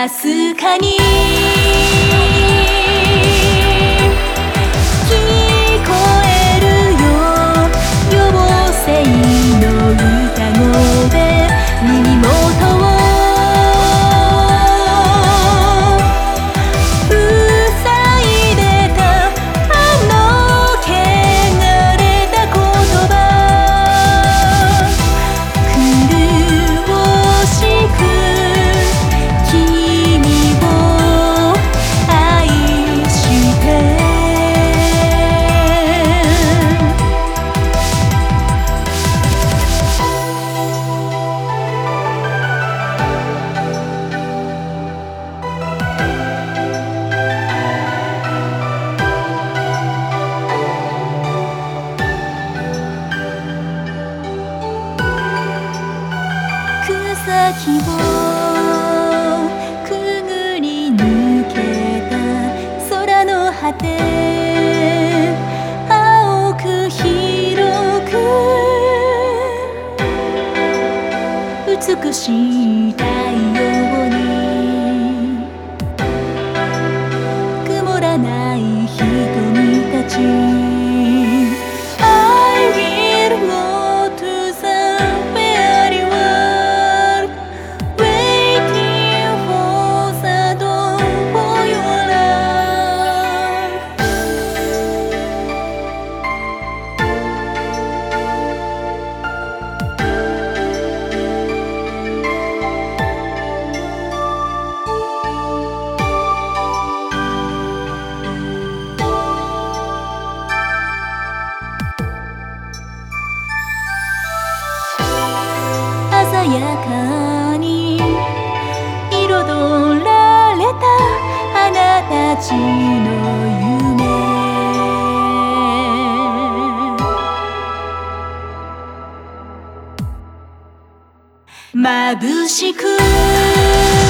かすかに聞こえるよ妖精の歌声で耳元を塞いでたあの汚れた言葉苦しく君を愛して草木をくぐり抜けた空の果て青く広く美しい太陽に曇らない瞳たちI will go to the fairy world waiting for the dawn for your love 鮮やかに彩られた花たちの夢眩しく